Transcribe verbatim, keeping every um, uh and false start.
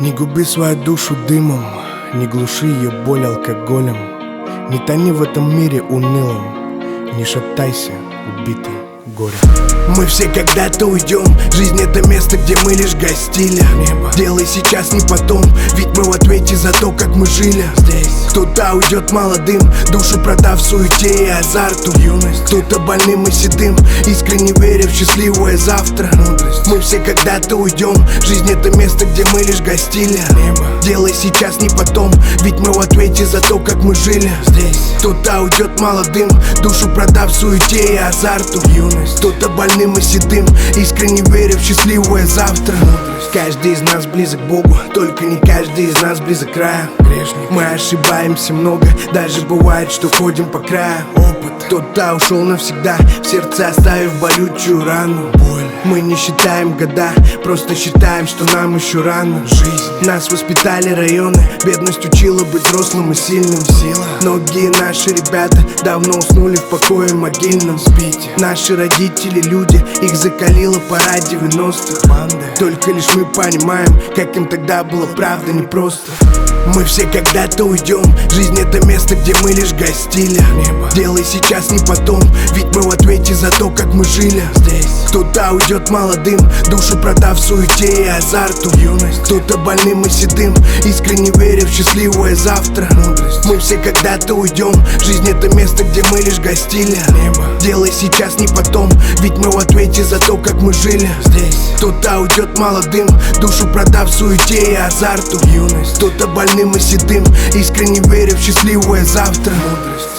Не губи свою душу дымом, не глуши ее боль алкоголем. Не тони в этом мире унылым, не шатайся, убитый горем. Мы все когда-то уйдем, жизнь это место, где мы лишь гостили. Небо. Делай сейчас, не потом, ведь мы в ответе за то, как мы жили здесь. Кто-то уйдет молодым, душу продав суете и азарту. Юность. Кто-то больным и седым, искренне веря в счастливое завтра. Мудрость. Мы все когда-то уйдем, жизнь это место, где мы лишь гостили. Небо. Делай сейчас, не потом, ведь мы в ответе за то, как мы жили здесь. Кто-то уйдет молодым, душу продав суете и азарту. Юность. Кто-то больным и седым, искренне веря в счастливое завтра. Мудрость. Каждый из нас близок к Богу, только не каждый из нас близок к краю. Грешник. Мы ошибаемся много, даже бывает, что ходим по краю. Опыт. Кто-то ушел навсегда, в сердце оставив болючую рану. Боль. Мы не считаем года, просто считаем, что нам еще рано. Жизнь. Нас воспитали районы, бедность учила быть взрослым и сильным. Сила. Многие наши ребята давно уснули в покое могильном. Спите. Наши родители люди, их закалила пора девяностых. Только лишь мы понимаем, как им тогда было правда непросто. Мы все когда-то уйдем, жизнь это место, где мы лишь гостили. Небо. Делай сейчас, не потом, ведь мы в ответе за то, как мы жили здесь. Кто-то уйдет молодым, душу продав суете и азарту. Юность. Кто-то больным и седым, искренне веря в счастливое завтра. Мудрость. Мы все когда-то уйдем, жизнь это место, где мы лишь гостили. Небо. Делай сейчас, не потом, ведь мы в ответе за то, как мы жили здесь. Кто-то уйдет молодым, душу продав суете и азарту. Юность. Кто-то больным и седым, искренне веря в счастливое завтра. Мудрость.